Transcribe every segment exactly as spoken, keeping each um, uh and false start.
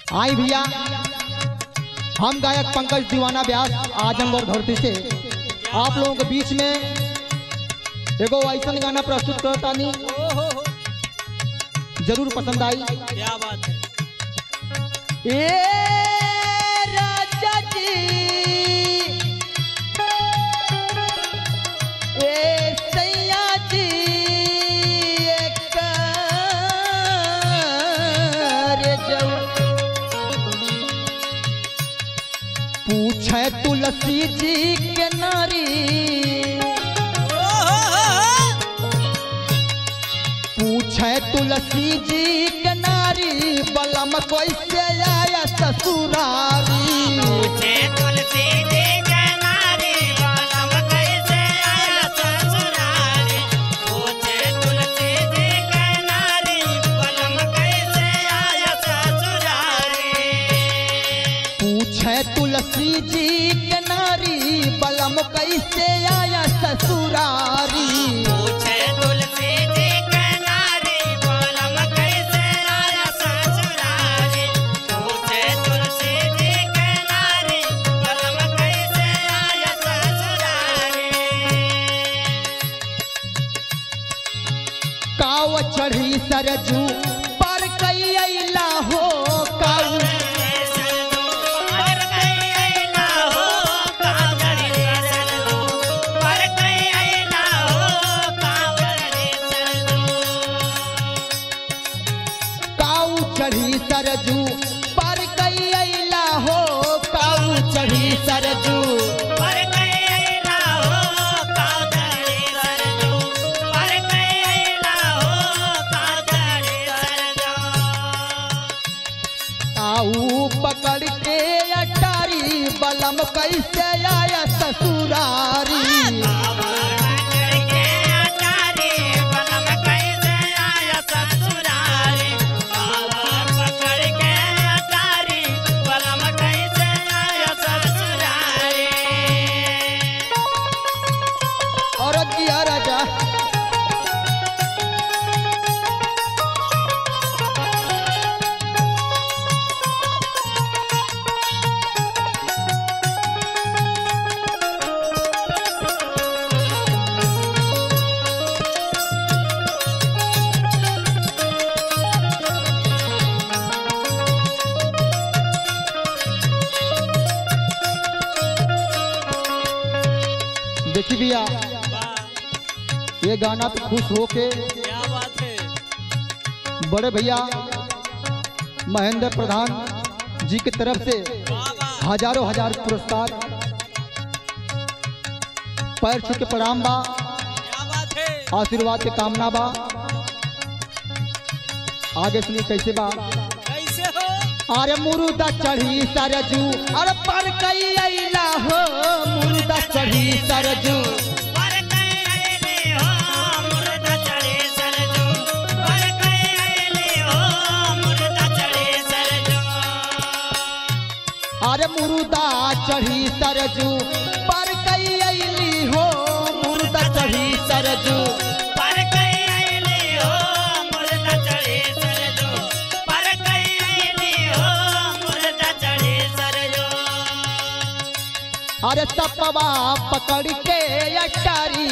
आई भैया, हम गायक पंकज दीवाना व्यास आजमगढ़ धरती से आप लोगों के बीच में एगो ऐसा गाना प्रस्तुत करता नहीं, जरूर पसंद आई। क्या बात है। ए राजा जी, ए सैया जी, एक रे जाऊ पूछे तुलसी जी के नारी, पूछे तुलसी जी के नारी, बलम कैसे आया ससुरारी। पूछे तुलसी जी के नारी, बलम कैसे आया ससुरारी। पूछे तुलसी जी के नारी, बलम कैसे आया ससुरारी। पूछे तुलसी जी के नारी, बलम कैसे आया ससुरारी। पूछे तुलसी जी के नारी, बलम कैसे आया ससुरारी। पूछे तुलसी जी के नारी, बलम कैसे आया ससुरारी। काव चढ़ी सरजू पर कई अइला हो, काऊ चढ़ी सरजू पर कई अइला हो, काऊ चढ़ी सरजू पर कई अइला हो, काऊ चढ़ी सरजू। पर कई अइला हो, काऊ चढ़ी सरजू। काऊ पकड़ के अटारी, बलम कैसे आया ससुरारी। और जिया राजा देखी भैया, ये गाना पे खुश होके क्या बात है। बड़े भैया महेंद्र प्रधान जी की तरफ से हजारों हजार पुरस्कार, पैर छू के प्रणाम बा, क्या बात है। आशीर्वाद के कामना बा। आगे सुनिए कैसे बा। कैसे हो। अरे मुर्दा चढ़ी सरजू, अरे पर कई अइला हो, मुर्दा चढ़ी सरजू। पर कई अइले हो, मुर्दा चढ़ी सरजू। पर कई अइले हो, मुर्दा चढ़ी सरजू। अरे मुर्दा चढ़ी सरजू, पर कई अइली हो, मुर्दा चढ़ी सरजू। पर कई अइले हो, मुर्दा चढ़ी सरजू। पर कई अइले हो, मुर्दा चढ़ी सरजू। अरे सपवा पकड़ के अटारी,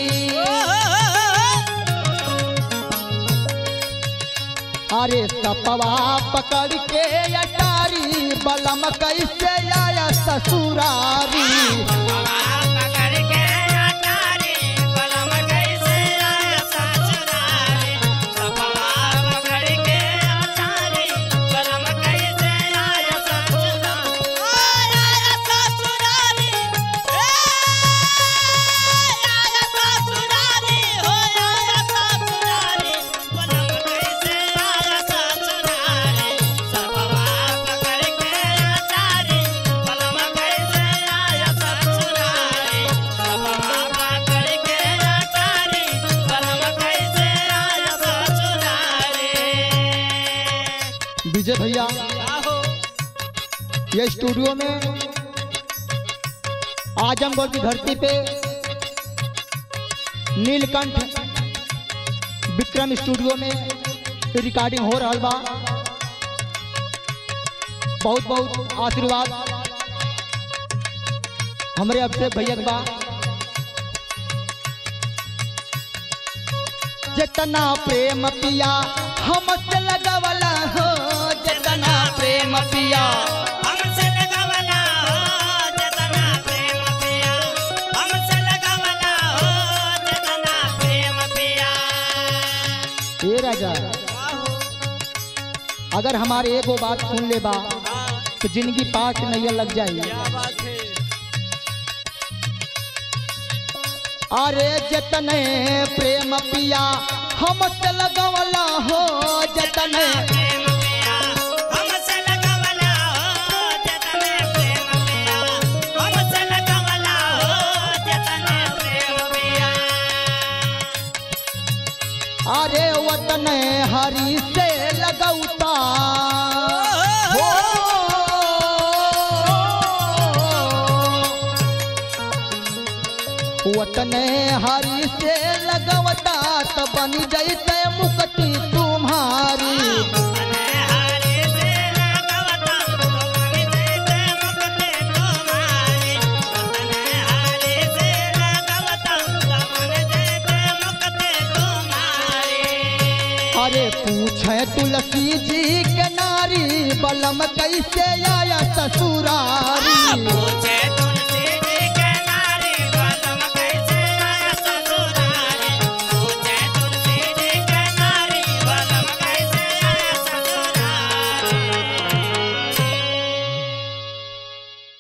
अरे सपवा पकड़ के अटारी, बलम कैसे आया ससुरारी। पकड़ के अटारी, बलम कैसे आया ससुरारी। सपवा पकड़ के अटारी, बलम कैसे आया ससुरारी। आया ससुरारी, ए आया ससुरारी, हो आया ससुरारी। बलम कैसे आया ससुरारी। सपवा पकड़ के अटारी, बलम कैसे आया ससुरारी। सपवा पकड़ के अटारी, बलम कैसे आया ससुरारी। विजय भैया, क्या हो। ये स्टूडियो में आजमगढ़ की धरती पे नीलकंठ विक्रम स्टूडियो में रिकॉर्डिंग हो रहा बा। बहुत बहुत आशीर्वाद हमरे अभिषेक भैया के बा। जितना प्रेम पिया हमसे लगवला हो, जितना प्रेम पिया हमसे लगावला हो, जितना प्रेम पिया हमसे लगावला हो, जितना प्रेम पिया। ए राजा अगर हमारे एगो बात सुन ले बा तो जिंदगी पास नहीं लग जाई। अरे जितने प्रेम पिया हमसे लगवला हो, जितने प्रेम पिया हमसे लगावला हो, जितना प्रेम पिया हमसे लगावला हो, जितना प्रेम पिया। अरे वतन हरी से लगौता हो, वतन हरी से लगवता तो बन जैते मुक्ति तुम्हारी। तने हारे से लगावता तो बन जैते मुक्ति तुम्हारी, तने हारे से लगावता तो बन जैते मुक्ति तुम्हारी। अरे पूछे तुलसी जी के नारी बलम कैसे आया ससुरा